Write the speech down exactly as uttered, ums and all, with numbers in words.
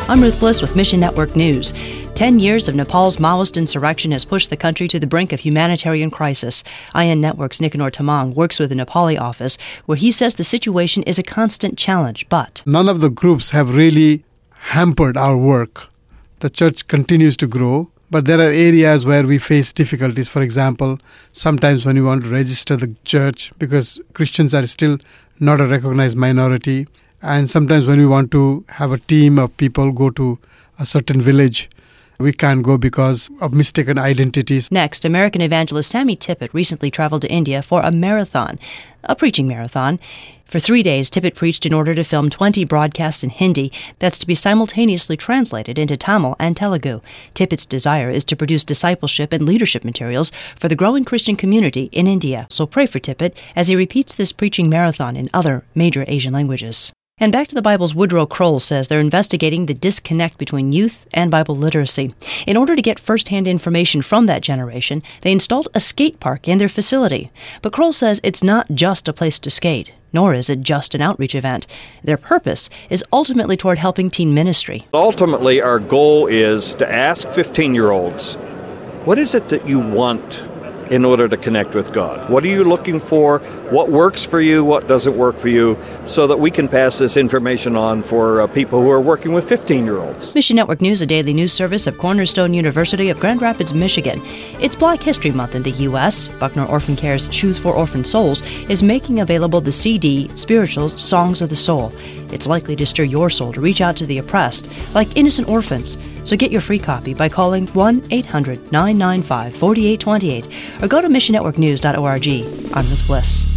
I'm Ruth Bliss with Mission Network News. Ten years of Nepal's Maoist insurrection has pushed the country to the brink of humanitarian crisis. I N Network's Nicanor Tamang works with the Nepali office, where he says the situation is a constant challenge, but none of the groups have really hampered our work. The church continues to grow, but there are areas where we face difficulties. For example, sometimes when we want to register the church, because Christians are still not a recognized minority, and sometimes when we want to have a team of people go to a certain village, we can't go because of mistaken identities. Next, American evangelist Sammy Tippett recently traveled to India for a marathon, a preaching marathon. For three days, Tippett preached in order to film twenty broadcasts in Hindi that's to be simultaneously translated into Tamil and Telugu. Tippett's desire is to produce discipleship and leadership materials for the growing Christian community in India. So pray for Tippett as he repeats this preaching marathon in other major Asian languages. And Back to the Bible's Woodrow Kroll says they're investigating the disconnect between youth and Bible literacy. In order to get first-hand information from that generation, they installed a skate park in their facility. But Kroll says it's not just a place to skate, nor is it just an outreach event. Their purpose is ultimately toward helping teen ministry. Ultimately, our goal is to ask fifteen-year-olds, what is it that you want in order to connect with God? What are you looking for? What works for you? What doesn't work for you? So that we can pass this information on for uh, people who are working with fifteen-year-olds. Mission Network News, a daily news service of Cornerstone University of Grand Rapids, Michigan. It's Black History Month in the U S Buckner Orphan Care's Shoes for Orphan Souls is making available the C D, Spirituals, Songs of the Soul. It's likely to stir your soul to reach out to the oppressed, like innocent orphans. So get your free copy by calling one eight hundred nine nine five four eight two eight or go to mission network news dot org. I'm Ruth Bliss.